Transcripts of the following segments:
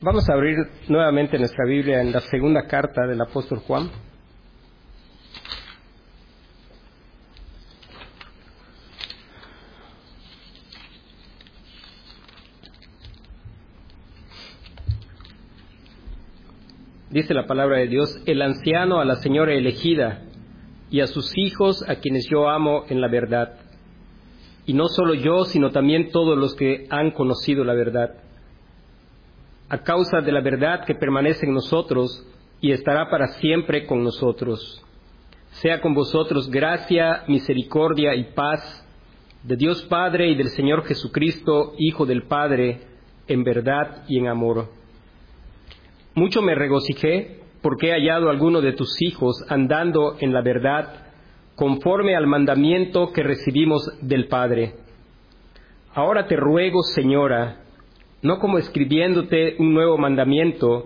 Vamos a abrir nuevamente nuestra Biblia en la segunda carta del apóstol Juan. Dice la palabra de Dios: el anciano a la señora elegida y a sus hijos a quienes yo amo en la verdad. Y no solo yo, sino también todos los que han conocido la verdad. A causa de la verdad que permanece en nosotros y estará para siempre con nosotros. Sea con vosotros gracia, misericordia y paz de Dios Padre y del Señor Jesucristo, Hijo del Padre, en verdad y en amor. Mucho me regocijé porque he hallado a alguno de tus hijos andando en la verdad, conforme al mandamiento que recibimos del Padre. Ahora te ruego, Señora, no como escribiéndote un nuevo mandamiento,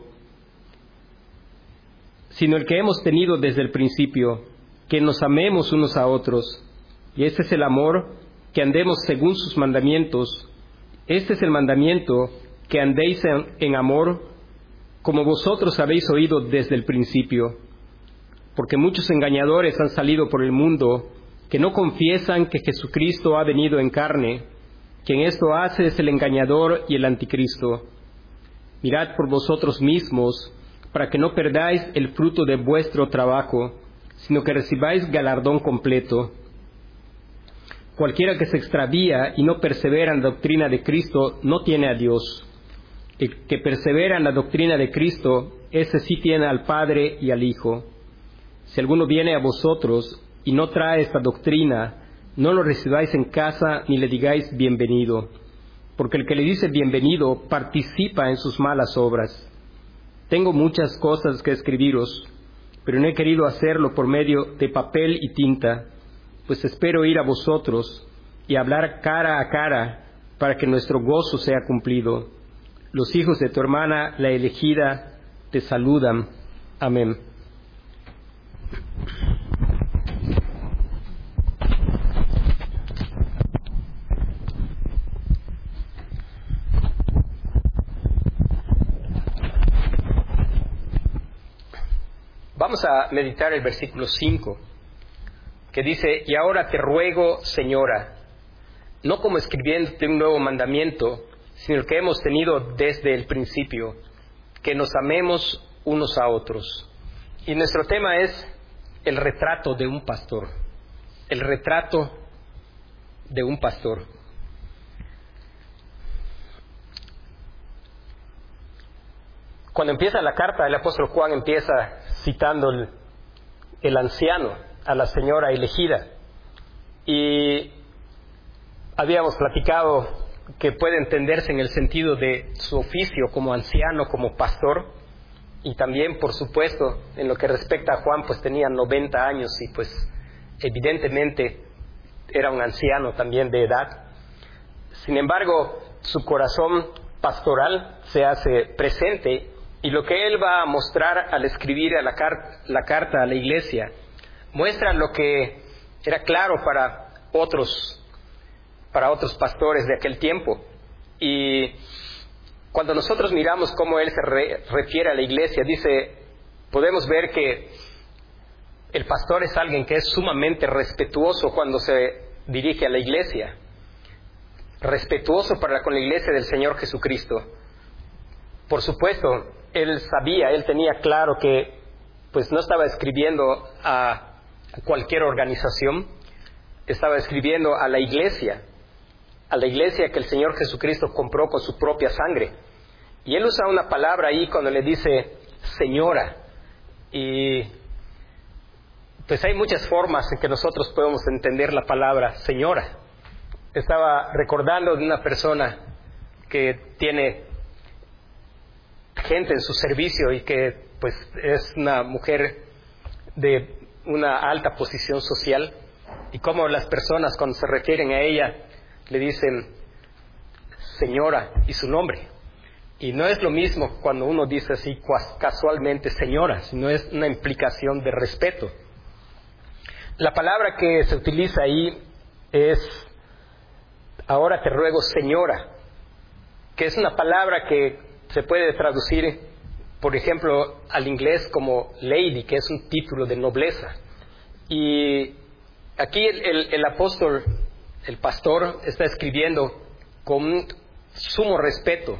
sino el que hemos tenido desde el principio, que nos amemos unos a otros. Y este es el amor, que andemos según sus mandamientos. Este es el mandamiento, que andéis en amor, como vosotros habéis oído desde el principio. Porque muchos engañadores han salido por el mundo, que no confiesan que Jesucristo ha venido en carne. Quien esto hace es el engañador y el anticristo. Mirad por vosotros mismos, para que no perdáis el fruto de vuestro trabajo, sino que recibáis galardón completo. Cualquiera que se extravía y no persevera en la doctrina de Cristo, no tiene a Dios. El que persevera en la doctrina de Cristo, ese sí tiene al Padre y al Hijo. Si alguno viene a vosotros y no trae esta doctrina, no lo recibáis en casa ni le digáis bienvenido, porque el que le dice bienvenido participa en sus malas obras. Tengo muchas cosas que escribiros, pero no he querido hacerlo por medio de papel y tinta, pues espero ir a vosotros y hablar cara a cara para que nuestro gozo sea cumplido. Los hijos de tu hermana, la elegida, te saludan. Amén. Vamos a meditar el versículo 5, que dice: y ahora te ruego, Señora, no como escribiéndote un nuevo mandamiento, sino el que hemos tenido desde el principio, que nos amemos unos a otros. Y nuestro tema es el retrato de un pastor. El retrato de un pastor. Cuando empieza la carta, el apóstol Juan empieza citando el anciano a la señora elegida. Y habíamos platicado que puede entenderse en el sentido de su oficio como anciano, como pastor. Y también, por supuesto, en lo que respecta a Juan, pues tenía 90 años y pues evidentemente era un anciano también de edad. Sin embargo, su corazón pastoral se hace presente. Y lo que él va a mostrar al escribir la carta a la iglesia muestra lo que era claro para otros pastores de aquel tiempo. Y cuando nosotros miramos cómo él se refiere a la iglesia, podemos ver que el pastor es alguien que es sumamente respetuoso cuando se dirige a la iglesia. Respetuoso con la iglesia del Señor Jesucristo. Por supuesto, él tenía claro que pues no estaba escribiendo a cualquier organización, estaba escribiendo a la iglesia que el Señor Jesucristo compró con su propia sangre. Y él usa una palabra ahí cuando le dice señora. Y pues hay muchas formas en que nosotros podemos entender la palabra señora. Estaba recordando de una persona que tiene gente en su servicio y que pues es una mujer de una alta posición social, y cómo las personas cuando se refieren a ella le dicen señora y su nombre. Y no es lo mismo cuando uno dice así casualmente señora, sino es una implicación de respeto. La palabra que se utiliza ahí es ahora te ruego, Señora, que es una palabra que se puede traducir, por ejemplo, al inglés como lady, que es un título de nobleza. Y aquí el apóstol, el pastor, está escribiendo con sumo respeto,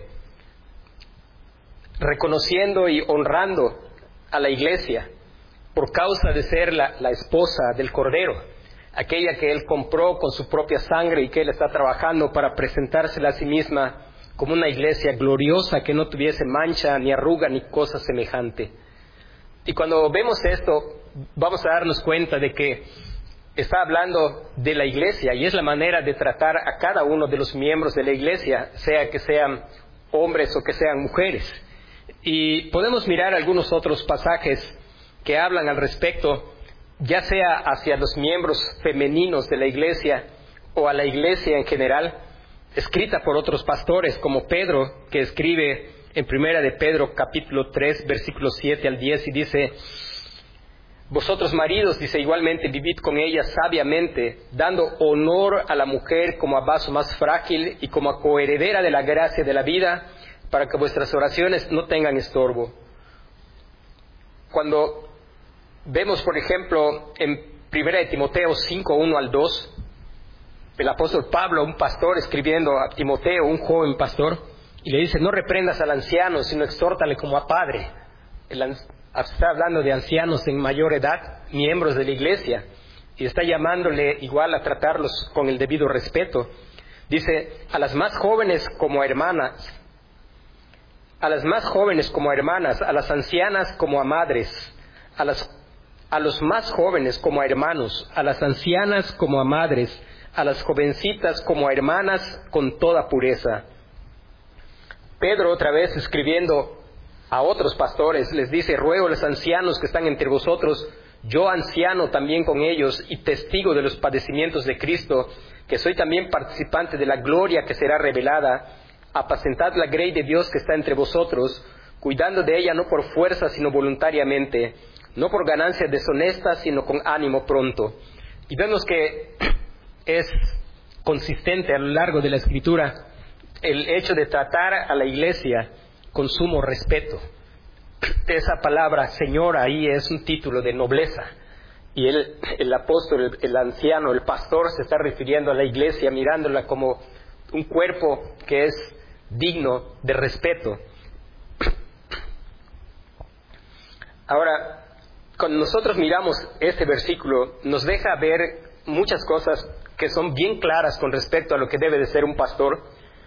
reconociendo y honrando a la iglesia por causa de ser la esposa del Cordero, aquella que él compró con su propia sangre y que él está trabajando para presentársela a sí misma como una iglesia gloriosa que no tuviese mancha, ni arruga, ni cosa semejante. Y cuando vemos esto, vamos a darnos cuenta de que está hablando de la iglesia, y es la manera de tratar a cada uno de los miembros de la iglesia, sea que sean hombres o que sean mujeres. Y podemos mirar algunos otros pasajes que hablan al respecto, ya sea hacia los miembros femeninos de la iglesia o a la iglesia en general, escrita por otros pastores como Pedro, que escribe en Primera de Pedro capítulo 3 versículos 7 al 10 y dice: vosotros maridos, dice, igualmente vivid con ella sabiamente, dando honor a la mujer como a vaso más frágil y como a coheredera de la gracia de la vida, para que vuestras oraciones no tengan estorbo. Cuando vemos, por ejemplo, en 1 de Timoteo 5, 1 al 2, el apóstol Pablo, un pastor, escribiendo a Timoteo, un joven pastor, y le dice: no reprendas al anciano, sino exhórtale como a padre. Está hablando de ancianos en mayor edad, miembros de la iglesia, y está llamándole igual a tratarlos con el debido respeto. Dice: a las más jóvenes como hermanas, a las ancianas como a madres, a los más jóvenes como a hermanos, a las ancianas como a madres, a las jovencitas como a hermanas con toda pureza. Pedro, otra vez escribiendo a otros pastores, les dice: ruego a los ancianos que están entre vosotros, yo anciano también con ellos y testigo de los padecimientos de Cristo, que soy también participante de la gloria que será revelada, apacentad la grey de Dios que está entre vosotros, cuidando de ella no por fuerza sino voluntariamente, no por ganancia deshonesta sino con ánimo pronto. Y vemos que es consistente a lo largo de la Escritura el hecho de tratar a la iglesia con sumo respeto. Esa palabra señora ahí es un título de nobleza, y el apóstol, el anciano, el pastor se está refiriendo a la iglesia mirándola como un cuerpo que es digno de respeto. Ahora, cuando nosotros miramos este versículo, nos deja ver muchas cosas que son bien claras con respecto a lo que debe de ser un pastor.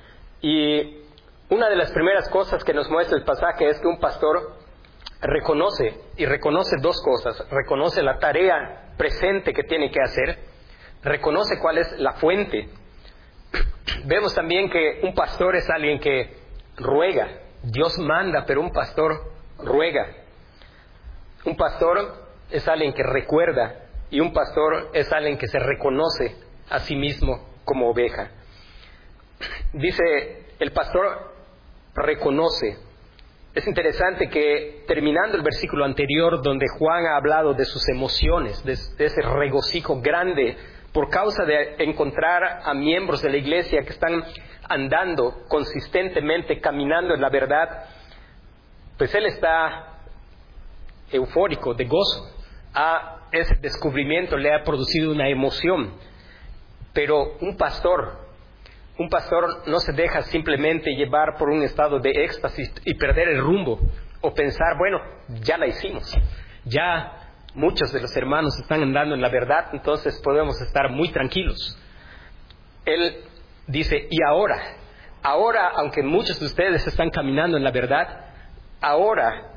Y una de las primeras cosas que nos muestra el pasaje es que un pastor reconoce dos cosas. Reconoce la tarea presente que tiene que hacer, reconoce cuál es la fuente. Vemos también que un pastor es alguien que ruega. Dios manda, pero un pastor ruega. Un pastor es alguien que recuerda, y un pastor es alguien que se reconoce a sí mismo como oveja. Dice, el pastor reconoce. Es interesante que terminando el versículo anterior, donde Juan ha hablado de sus emociones, de ese regocijo grande por causa de encontrar a miembros de la iglesia que están andando consistentemente, caminando en la verdad, pues él está eufórico, de gozo. Ese descubrimiento le ha producido una emoción. Pero un pastor no se deja simplemente llevar por un estado de éxtasis y perder el rumbo, o pensar, bueno, ya la hicimos, ya muchos de los hermanos están andando en la verdad, entonces podemos estar muy tranquilos. Él dice: y ahora, aunque muchos de ustedes están caminando en la verdad, ahora,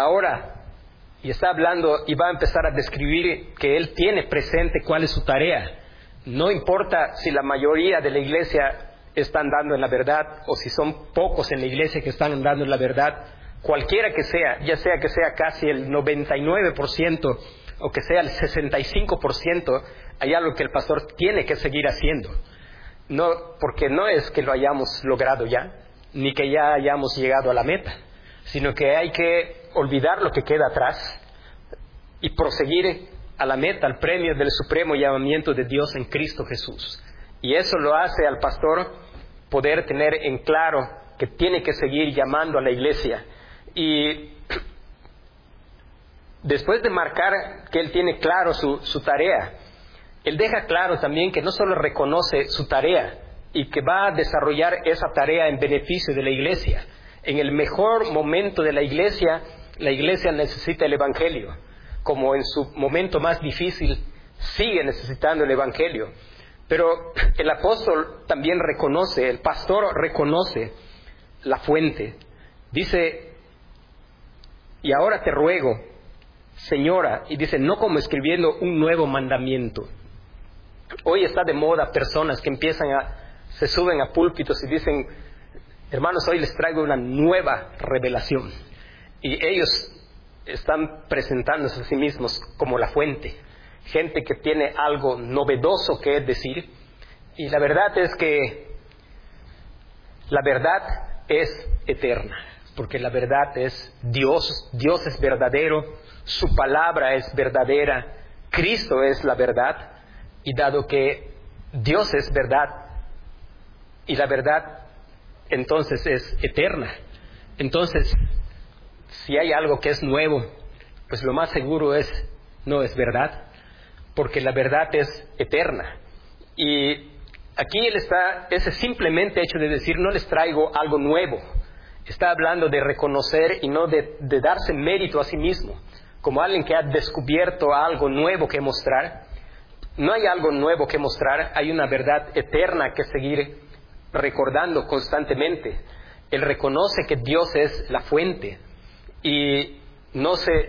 y está hablando y va a empezar a describir que él tiene presente cuál es su tarea. No importa si la mayoría de la iglesia está andando en la verdad, o si son pocos en la iglesia que están andando en la verdad, cualquiera que sea, ya sea que sea casi el 99% o que sea el 65%, hay algo que el pastor tiene que seguir haciendo. No, porque no es que lo hayamos logrado ya, ni que ya hayamos llegado a la meta, sino que hay que olvidar lo que queda atrás y proseguir a la meta, al premio del supremo llamamiento de Dios en Cristo Jesús. Y eso lo hace al pastor poder tener en claro que tiene que seguir llamando a la iglesia. Y después de marcar que él tiene claro su tarea, él deja claro también que no solo reconoce su tarea y que va a desarrollar esa tarea en beneficio de la iglesia. En el mejor momento de la iglesia necesita el Evangelio, como en su momento más difícil sigue necesitando el Evangelio. Pero el apóstol también reconoce, el pastor reconoce la fuente. Dice, y ahora te ruego, Señora, y dice, no como escribiendo un nuevo mandamiento. Hoy está de moda personas que se suben a púlpitos y dicen, hermanos, hoy les traigo una nueva revelación. Y ellos están presentándose a sí mismos como la fuente. Gente que tiene algo novedoso que decir. Y la verdad es que la verdad es eterna. Porque la verdad es Dios. Dios es verdadero. Su palabra es verdadera. Cristo es la verdad. Y dado que Dios es verdad, y la verdad entonces es eterna. Entonces, si hay algo que es nuevo, pues lo más seguro no es verdad, porque la verdad es eterna. Y aquí ese simplemente hecho de decir, no les traigo algo nuevo, está hablando de reconocer y no de darse mérito a sí mismo, como alguien que ha descubierto algo nuevo que mostrar. No hay algo nuevo que mostrar, hay una verdad eterna que seguir recordando constantemente. Él reconoce que Dios es la fuente y no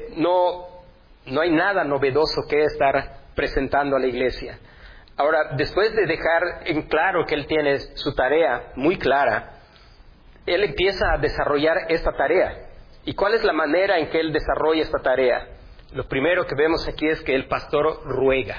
hay nada novedoso que estar presentando a la iglesia. Ahora, después de dejar en claro que él tiene su tarea muy clara, él empieza a desarrollar esta tarea. ¿Y cuál es la manera en que él desarrolla esta tarea? Lo primero que vemos aquí es que el pastor ruega.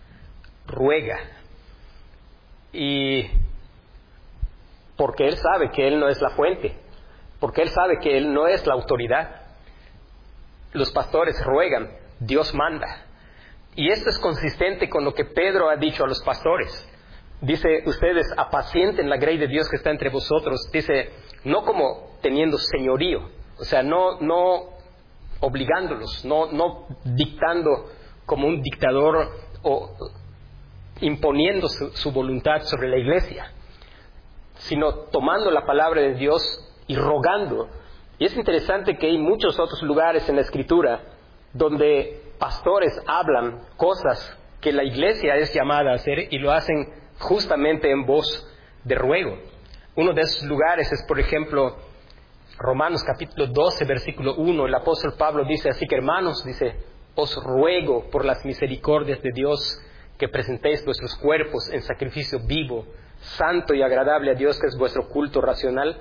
Y porque él sabe que él no es la fuente, porque él sabe que él no es la autoridad. Los pastores ruegan, Dios manda. Y esto es consistente con lo que Pedro ha dicho a los pastores. Dice, ustedes apacienten la grey de Dios que está entre vosotros. Dice, no como teniendo señorío, o sea, no obligándolos, no dictando como un dictador o imponiendo su voluntad sobre la iglesia, sino tomando la palabra de Dios y rogando. Y es interesante que hay muchos otros lugares en la Escritura donde pastores hablan cosas que la iglesia es llamada a hacer y lo hacen justamente en voz de ruego. Uno de esos lugares es, por ejemplo, Romanos capítulo 12, versículo 1. El apóstol Pablo dice, así que hermanos, dice, os ruego por las misericordias de Dios que presentéis vuestros cuerpos en sacrificio vivo, santo y agradable a Dios, que es vuestro culto racional.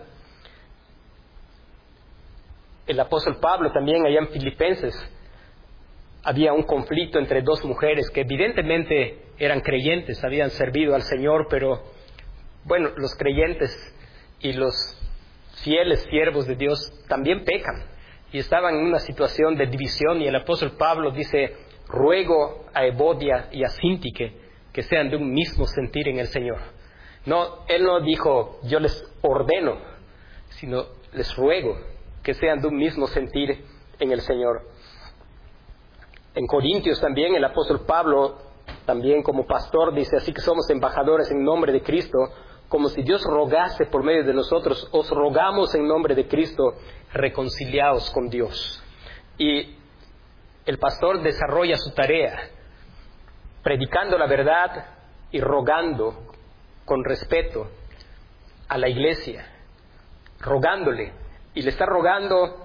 El apóstol Pablo también allá en Filipenses había un conflicto entre dos mujeres que evidentemente eran creyentes, habían servido al Señor, pero bueno, los creyentes y los fieles siervos de Dios también pecan y estaban en una situación de división, y el apóstol Pablo dice, ruego a Evodia y a Síntique que sean de un mismo sentir en el Señor. No, él no dijo, yo les ordeno, sino les ruego que sean de un mismo sentir en el Señor. En Corintios también el apóstol Pablo, también como pastor, dice, así que somos embajadores en nombre de Cristo, como si Dios rogase por medio de nosotros, os rogamos en nombre de Cristo, reconciliaos con Dios. Y el pastor desarrolla su tarea, predicando la verdad y rogando con respeto a la iglesia, rogándole, y le está rogando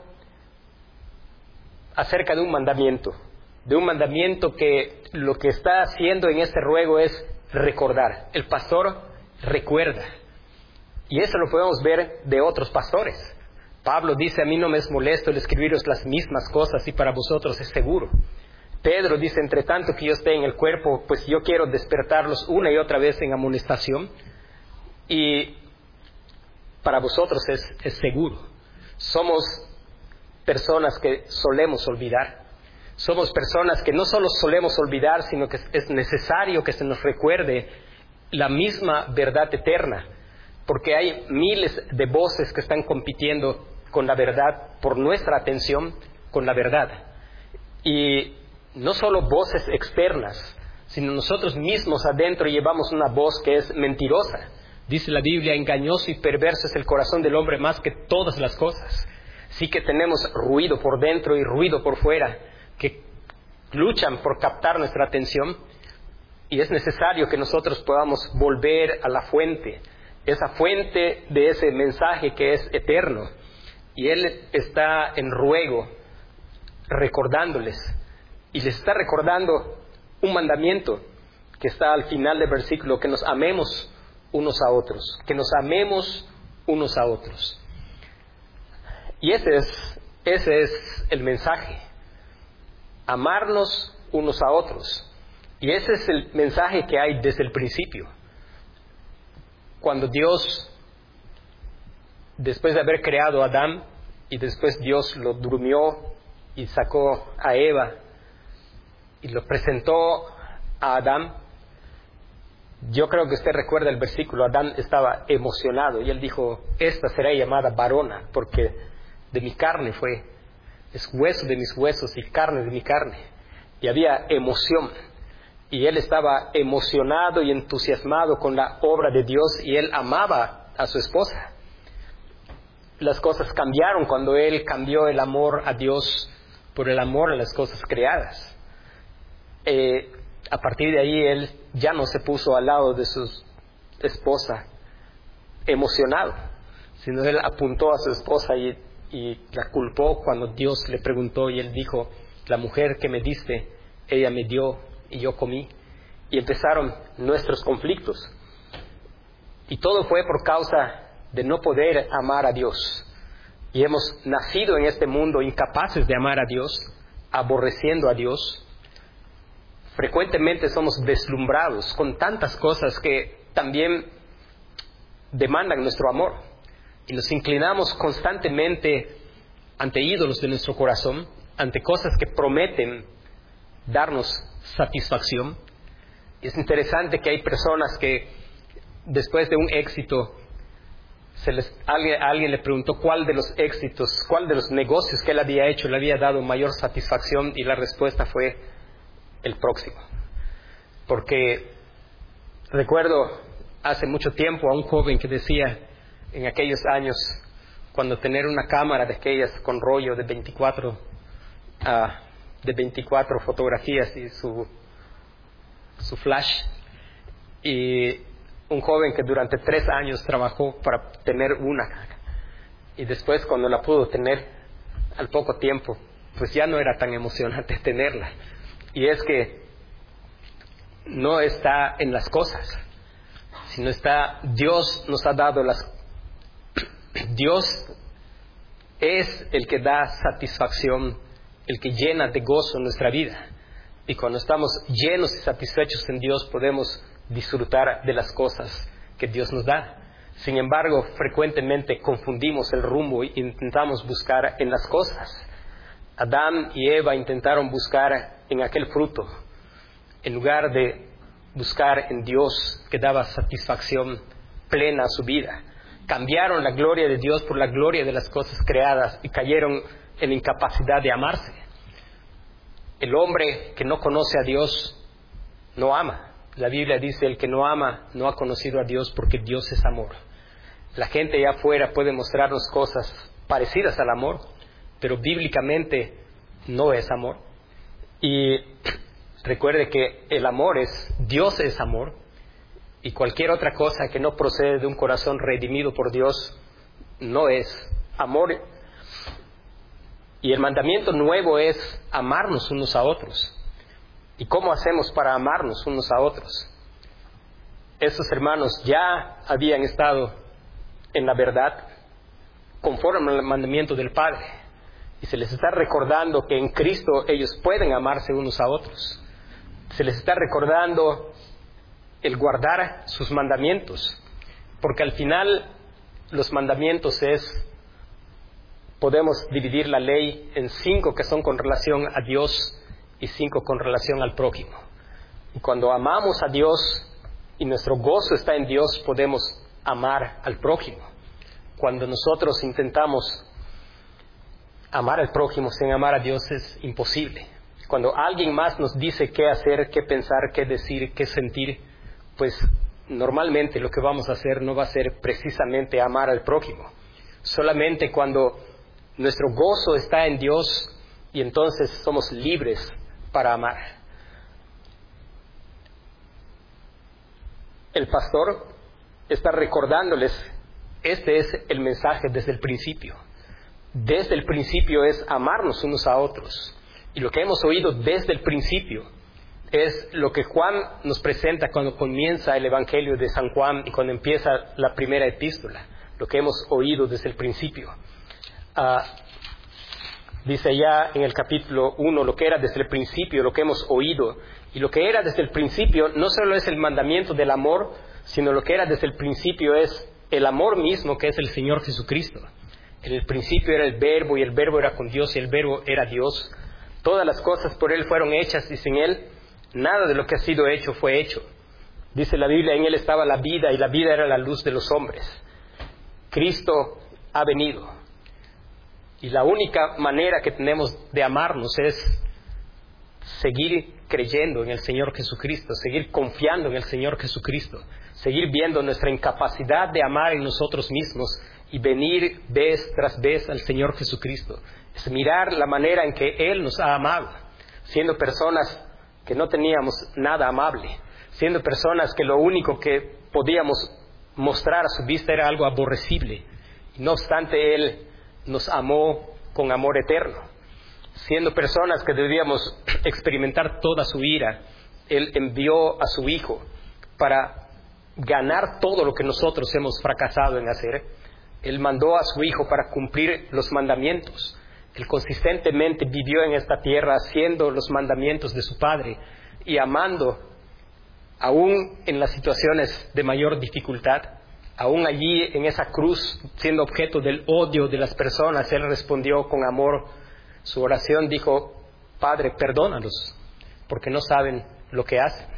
acerca de un mandamiento que lo que está haciendo en este ruego es recordar. El pastor recuerda, y eso lo podemos ver de otros pastores. Pablo dice, a mí no me es molesto el escribiros las mismas cosas y para vosotros es seguro. Pedro dice, entre tanto que yo esté en el cuerpo, pues yo quiero despertarlos una y otra vez en amonestación, y para vosotros es seguro. Somos personas que solemos olvidar. Somos personas que no solo solemos olvidar, sino que es necesario que se nos recuerde la misma verdad eterna. porque hay miles de voces que están compitiendo con la verdad, por nuestra atención con la verdad. Y no solo voces externas, sino nosotros mismos adentro llevamos una voz que es mentirosa. Dice la Biblia, engañoso y perverso es el corazón del hombre más que todas las cosas. Sí que tenemos ruido por dentro y ruido por fuera, que luchan por captar nuestra atención, y es necesario que nosotros podamos volver a la fuente, esa fuente de ese mensaje que es eterno. Y Él está en ruego, recordándoles, y les está recordando un mandamiento que está al final del versículo, que nos amemos unos a otros, que nos amemos unos a otros. Y ese es el mensaje, amarnos unos a otros. Y ese es el mensaje que hay desde el principio. Cuando Dios, después de haber creado a Adán, y después Dios lo durmió y sacó a Eva y lo presentó a Adán, yo creo que usted recuerda el versículo, Adán estaba emocionado y él dijo, esta será llamada varona, porque de mi carne fue, es hueso de mis huesos y carne de mi carne. Y había emoción, y él estaba emocionado y entusiasmado con la obra de Dios, y él amaba a su esposa. Las cosas cambiaron cuando él cambió el amor a Dios por el amor a las cosas creadas. A partir de ahí él ya no se puso al lado de su esposa emocionado, sino él apuntó a su esposa y la culpó cuando Dios le preguntó, y él dijo, la mujer que me diste, ella me dio y yo comí. Y empezaron nuestros conflictos, y todo fue por causa de no poder amar a Dios. Y hemos nacido en este mundo incapaces de amar a Dios, aborreciendo a Dios. Frecuentemente somos deslumbrados con tantas cosas que también demandan nuestro amor, y nos inclinamos constantemente ante ídolos de nuestro corazón, ante cosas que prometen darnos satisfacción. Es interesante que hay personas que después de un éxito, alguien le preguntó cuál de los éxitos, cuál de los negocios que él había hecho le había dado mayor satisfacción, y la respuesta fue el próximo. Porque recuerdo hace mucho tiempo a un joven que decía, en aquellos años, cuando tener una cámara de aquellas con rollo de 24 fotografías y su flash, y un joven que durante 3 años trabajó para tener una, y después cuando la pudo tener al poco tiempo, pues ya no era tan emocionante tenerla. Y es que no está en las cosas, sino está, Dios nos ha dado Dios es el que da satisfacción, el que llena de gozo nuestra vida. Y cuando estamos llenos y satisfechos en Dios, podemos disfrutar de las cosas que Dios nos da. Sin embargo, frecuentemente confundimos el rumbo e intentamos buscar en las cosas. Adán y Eva intentaron buscar en aquel fruto, en lugar de buscar en Dios, que daba satisfacción plena a su vida. Cambiaron la gloria de Dios por la gloria de las cosas creadas y cayeron en incapacidad de amarse. El hombre que no conoce a Dios no ama. La Biblia dice, el que no ama no ha conocido a Dios, porque Dios es amor. La gente allá afuera puede mostrarnos cosas parecidas al amor, pero bíblicamente no es amor. Y recuerde que el amor Dios es amor, y cualquier otra cosa que no procede de un corazón redimido por Dios no es amor. Y el mandamiento nuevo es amarnos unos a otros. ¿Y cómo hacemos para amarnos unos a otros? Estos hermanos ya habían estado en la verdad conforme al mandamiento del Padre, y se les está recordando que en Cristo ellos pueden amarse unos a otros. Se les está recordando el guardar sus mandamientos, porque al final los mandamientos podemos dividir la ley en 5 que son con relación a Dios y 5 con relación al prójimo. Y cuando amamos a Dios y nuestro gozo está en Dios, podemos amar al prójimo. Cuando nosotros intentamos amar al prójimo sin amar a Dios es imposible. Cuando alguien más nos dice qué hacer, qué pensar, qué decir, qué sentir, pues normalmente lo que vamos a hacer no va a ser precisamente amar al prójimo. Solamente cuando nuestro gozo está en Dios y entonces somos libres para amar. El pastor está recordándoles, este es el mensaje desde el principio. Desde el principio es amarnos unos a otros. Y lo que hemos oído desde el principio es lo que Juan nos presenta cuando comienza el Evangelio de San Juan y cuando empieza la primera epístola. Lo que hemos oído desde el principio. Dice ya en el capítulo 1 lo que era desde el principio, lo que hemos oído. Y lo que era desde el principio no solo es el mandamiento del amor, sino lo que era desde el principio es el amor mismo, que es el Señor Jesucristo. En el principio era el Verbo, y el Verbo era con Dios, y el Verbo era Dios. Todas las cosas por Él fueron hechas, y sin Él nada de lo que ha sido hecho fue hecho. Dice la Biblia, en Él estaba la vida, y la vida era la luz de los hombres. Cristo ha venido. Y la única manera que tenemos de amarnos es seguir creyendo en el Señor Jesucristo, seguir confiando en el Señor Jesucristo, seguir viendo nuestra incapacidad de amar en nosotros mismos y venir vez tras vez al Señor Jesucristo. Es mirar la manera en que Él nos ha amado, siendo personas que no teníamos nada amable, siendo personas que lo único que podíamos mostrar a su vista era algo aborrecible. Y no obstante, Él nos amó con amor eterno. Siendo personas que debíamos experimentar toda su ira, Él envió a su Hijo para ganar todo lo que nosotros hemos fracasado en hacer. Él mandó a su Hijo para cumplir los mandamientos. Él consistentemente vivió en esta tierra haciendo los mandamientos de su Padre y amando, aún en las situaciones de mayor dificultad, aún allí en esa cruz, siendo objeto del odio de las personas, Él respondió con amor. Su oración dijo: Padre, perdónalos, porque no saben lo que hacen.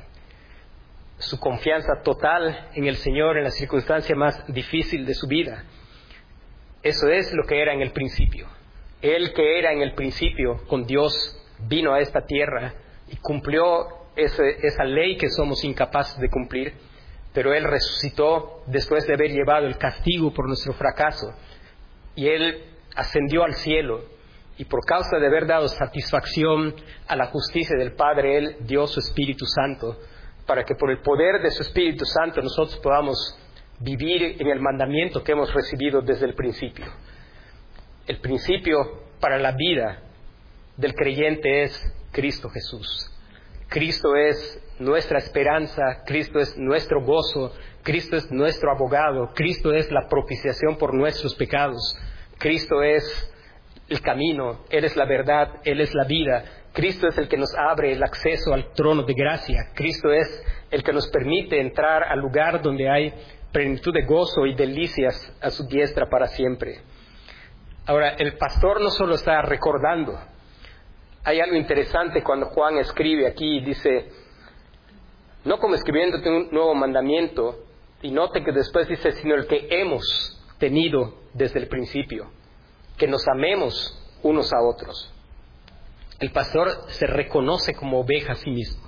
Su confianza total en el Señor en la circunstancia más difícil de su vida. Eso es lo que era en el principio. Él, que era en el principio con Dios, vino a esta tierra y cumplió esa ley que somos incapaces de cumplir, pero Él resucitó después de haber llevado el castigo por nuestro fracaso, y Él ascendió al cielo, y por causa de haber dado satisfacción a la justicia del Padre, Él dio su Espíritu Santo, para que por el poder de su Espíritu Santo nosotros podamos vivir en el mandamiento que hemos recibido desde el principio. El principio para la vida del creyente es Cristo Jesús. Cristo es nuestra esperanza, Cristo es nuestro gozo, Cristo es nuestro abogado, Cristo es la propiciación por nuestros pecados, Cristo es el camino, Él es la verdad, Él es la vida, Cristo es el que nos abre el acceso al trono de gracia, Cristo es el que nos permite entrar al lugar donde hay plenitud de gozo y delicias a su diestra para siempre. Ahora, el pastor no solo está recordando. Hay algo interesante cuando Juan escribe aquí y dice: no como escribiéndote un nuevo mandamiento, y note que después dice, sino el que hemos tenido desde el principio, que nos amemos unos a otros. El pastor se reconoce como oveja a sí mismo.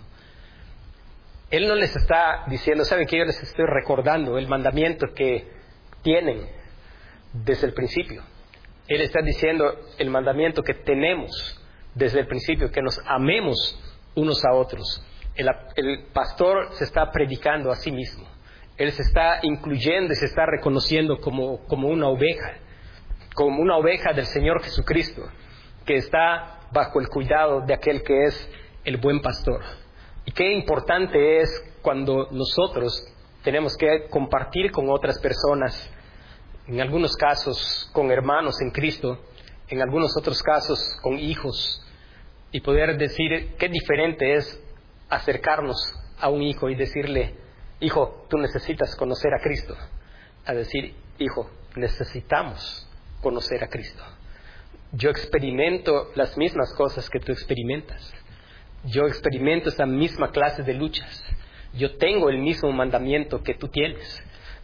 Él no les está diciendo, ¿saben qué? Yo les estoy recordando el mandamiento que tienen desde el principio. Él está diciendo el mandamiento que tenemos desde el principio, que nos amemos unos a otros. El pastor se está predicando a sí mismo. Él se está incluyendo y se está reconociendo como una oveja del Señor Jesucristo, que está bajo el cuidado de aquel que es el buen pastor. Y qué importante es cuando nosotros tenemos que compartir con otras personas, en algunos casos con hermanos en Cristo, en algunos otros casos con hijos, y poder decir qué diferente es acercarnos a un hijo y decirle: hijo, tú necesitas conocer a Cristo, a decir: hijo, necesitamos conocer a Cristo. Yo experimento las mismas cosas que tú experimentas. Yo experimento esa misma clase de luchas. Yo tengo el mismo mandamiento que tú tienes.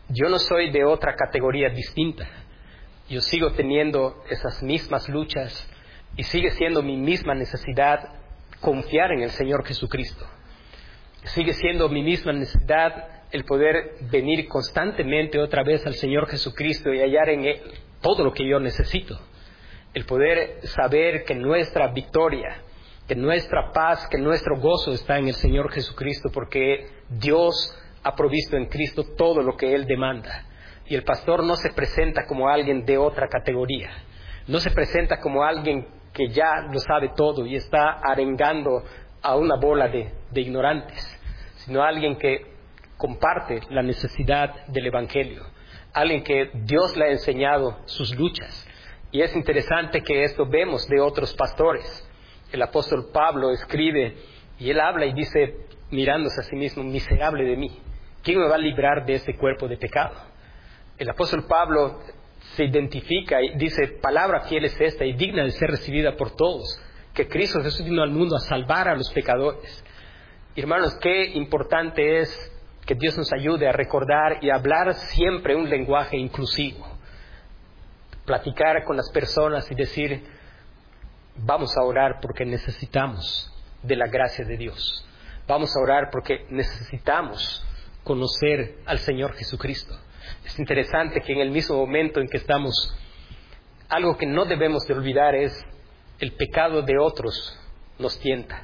yo no soy de otra categoría distinta. Yo sigo teniendo esas mismas luchas y sigue siendo mi misma necesidad confiar en el Señor Jesucristo. Sigue siendo mi misma necesidad el poder venir constantemente otra vez al Señor Jesucristo y hallar en Él todo lo que yo necesito. El poder saber que nuestra victoria, que nuestra paz, que nuestro gozo está en el Señor Jesucristo, porque Dios ha provisto en Cristo todo lo que Él demanda. Y el pastor no se presenta como alguien de otra categoría, no se presenta como alguien que ya lo sabe todo y está arengando a una bola de ignorantes, sino alguien que comparte la necesidad del Evangelio, alguien que Dios le ha enseñado sus luchas. Y es interesante que esto vemos de otros pastores. El apóstol Pablo escribe y él habla y dice, mirándose a sí mismo, miserable de mí, ¿quién me va a librar de este cuerpo de pecado? El apóstol Pablo se identifica y dice, palabra fiel es esta y digna de ser recibida por todos, que Cristo Jesús vino al mundo a salvar a los pecadores. Hermanos, qué importante es que Dios nos ayude a recordar y a hablar siempre un lenguaje inclusivo. Platicar con las personas y decir, vamos a orar porque necesitamos de la gracia de Dios. Vamos a orar porque necesitamos conocer al Señor Jesucristo. Es interesante que en el mismo momento en que estamos, algo que no debemos de olvidar es el pecado de otros nos tienta.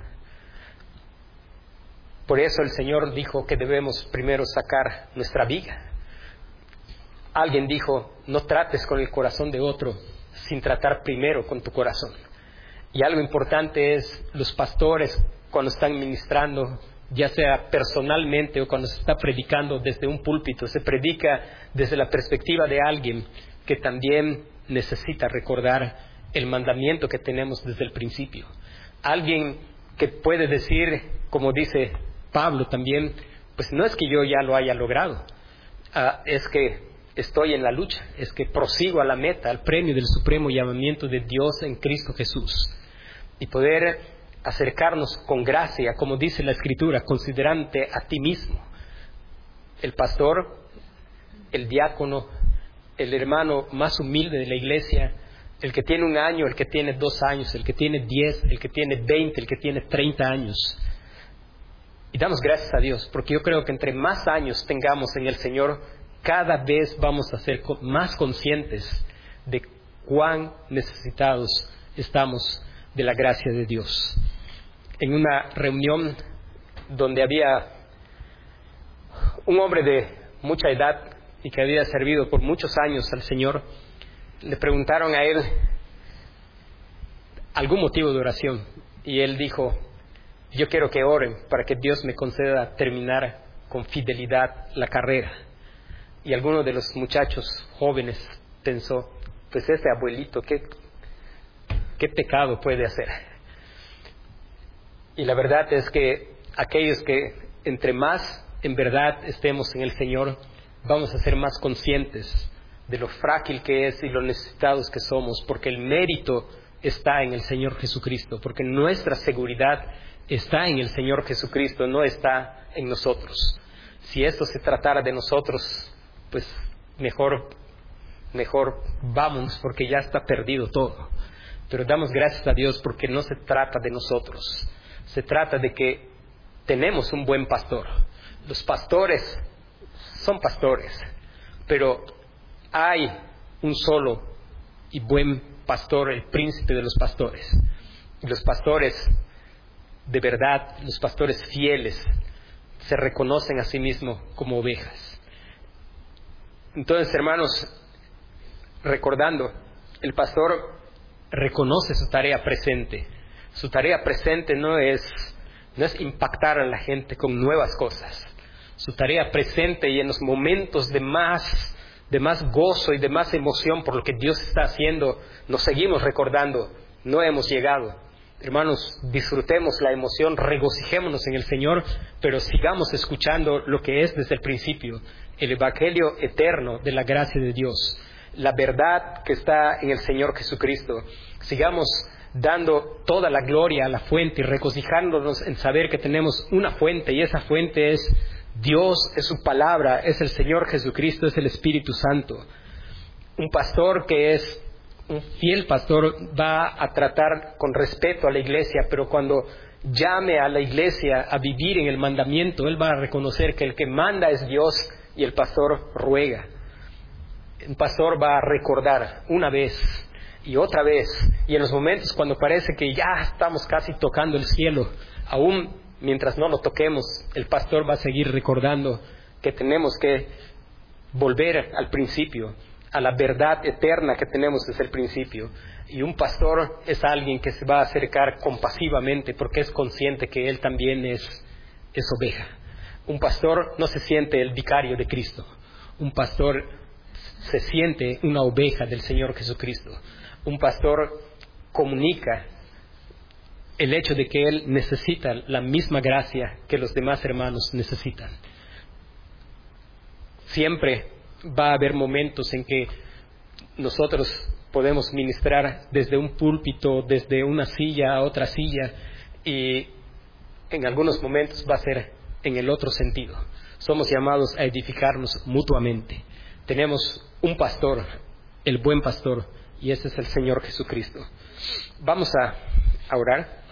Por eso el Señor dijo que debemos primero sacar nuestra viga. Alguien dijo, no trates con el corazón de otro sin tratar primero con tu corazón. Y algo importante es los pastores cuando están ministrando, ya sea personalmente o cuando se está predicando desde un púlpito, se predica desde la perspectiva de alguien que también necesita recordar el mandamiento que tenemos desde el principio. Alguien que puede decir, como dice Pablo también, pues no es que yo ya lo haya logrado, es que estoy en la lucha, es que prosigo a la meta, al premio del supremo llamamiento de Dios en Cristo Jesús. Y poder acercarnos con gracia, como dice la Escritura, considerante a ti mismo. El pastor, el diácono, el hermano más humilde de la iglesia, el que tiene 1 año, el que tiene 2 años, el que tiene 10, el que tiene 20, el que tiene 30 años. Y damos gracias a Dios, porque yo creo que entre más años tengamos en el Señor, cada vez vamos a ser más conscientes de cuán necesitados estamos de la gracia de Dios. En una reunión donde había un hombre de mucha edad y que había servido por muchos años al Señor, le preguntaron a él algún motivo de oración y él dijo, yo quiero que oren para que Dios me conceda terminar con fidelidad la carrera. Y alguno de los muchachos jóvenes pensó, pues ese abuelito, ¿qué pecado puede hacer? Y la verdad es que aquellos que entre más en verdad estemos en el Señor, vamos a ser más conscientes de lo frágil que es y lo necesitados que somos, porque el mérito está en el Señor Jesucristo, porque nuestra seguridad está en el Señor Jesucristo, no está en nosotros. Si esto se tratara de nosotros, pues mejor vámonos, porque ya está perdido todo. Pero damos gracias a Dios porque no se trata de nosotros, se trata de que tenemos un buen pastor. Los pastores son pastores, pero hay un solo y buen pastor, el príncipe de los pastores. Y los pastores de verdad, los pastores fieles, se reconocen a sí mismos como ovejas. Entonces, hermanos, recordando, el pastor reconoce su tarea presente. Su tarea presente no es impactar a la gente con nuevas cosas. Su tarea presente y en los momentos de más gozo y de más emoción por lo que Dios está haciendo, nos seguimos recordando, no hemos llegado. Hermanos, disfrutemos la emoción, regocijémonos en el Señor, pero sigamos escuchando lo que es desde el principio, el Evangelio eterno de la gracia de Dios, la verdad que está en el Señor Jesucristo. Sigamos dando toda la gloria a la fuente y regocijándonos en saber que tenemos una fuente, y esa fuente es Dios es su palabra, es el Señor Jesucristo, es el Espíritu Santo. Un pastor que es un fiel pastor va a tratar con respeto a la iglesia, pero cuando llame a la iglesia a vivir en el mandamiento, él va a reconocer que el que manda es Dios y el pastor ruega. Un pastor va a recordar una vez y otra vez, y en los momentos cuando parece que ya estamos casi tocando el cielo, aún mientras no lo toquemos, el pastor va a seguir recordando que tenemos que volver al principio, a la verdad eterna que tenemos desde el principio. Y un pastor es alguien que se va a acercar compasivamente porque es consciente que él también es oveja. Un pastor no se siente el vicario de Cristo. Un pastor se siente una oveja del Señor Jesucristo. Un pastor comunica el hecho de que él necesita la misma gracia que los demás hermanos necesitan. Siempre va a haber momentos en que nosotros podemos ministrar desde un púlpito, desde una silla a otra silla, y en algunos momentos va a ser en el otro sentido. Somos llamados a edificarnos mutuamente. Tenemos un pastor, el buen pastor, y ese es el Señor Jesucristo. Vamos a orar.